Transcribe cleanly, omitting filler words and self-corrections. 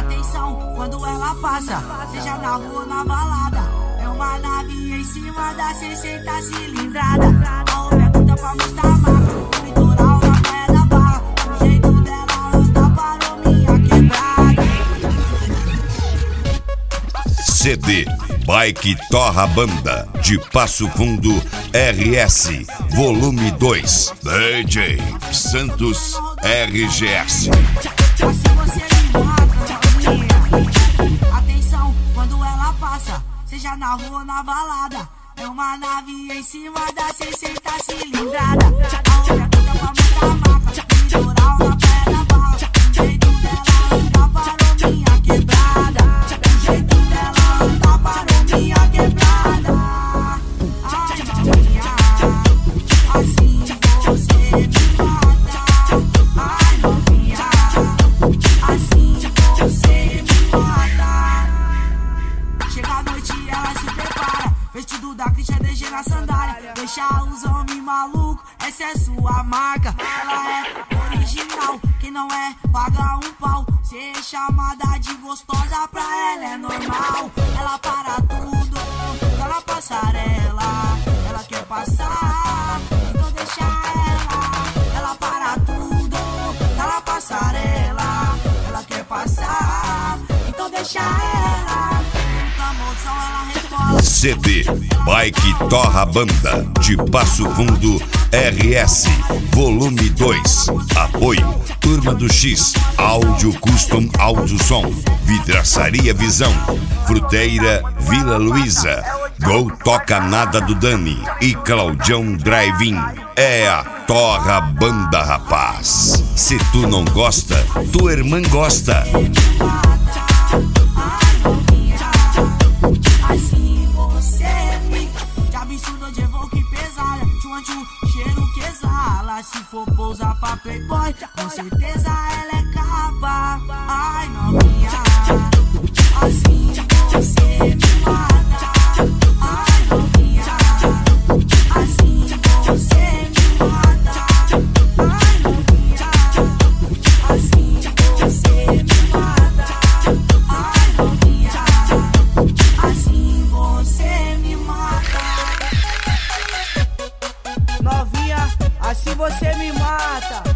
Atenção, quando ela passa, seja na rua ou na balada, é uma nave em cima da 60 cilindrada. A outra puta pra mostrar a marca, o litoral na praia da Barra. O jeito dela anda parou minha quebrada. CD Bike Torra Banda de Passo Fundo RS Volume 2 DJ Santos RGS. Assim você me mata, novinha. Atenção, quando ela passa, seja na rua ou na balada, é uma nave em cima da 60 cilindrada. A outra puta pra mostrar a marca, o litoral na praia da Barra. O jeito dela anda parou minha quebrada. O jeito dela anda parou minha quebrada. Ai, novinha, assim você me mata. Ai, novinha, assim você me mata. Chega a noite e ela se prepara, vestido da Christian DG na sandália. Deixa os homens malucos, essa é sua marca. Ela é original, quem não é, paga um pau. Ser chamada de gostosa pra ela é normal. Ela para tudo, tá na passarela. Ela quer passar, então deixa ela. Ela para tudo, tá na passarela. Ela quer passar, então deixa ela. Muita moção, ela rebola. CD Bike Torra Banda de Passo Fundo RS Volume 2. Apoio Turma do X, Áudio Custom Áudio Som, Vidraçaria Visão, Fruteira Vila Luísa, Gol Toca Nada do Dani e Claudião Drive-In. É a Torra Banda, rapaz. Se tu não gosta, tua irmã gosta. Assim você me já misturou de evoque pesada. Tchum, cheiro que exala. Se for pousar pra playboy, com certeza ela é capa. Ai, novinha, assim você me mata. Ai, novinha, assim você me mata. Ai, novinha, assim você me mata. Ai, novinha, assim você me mata. Novinha, assim você me mata.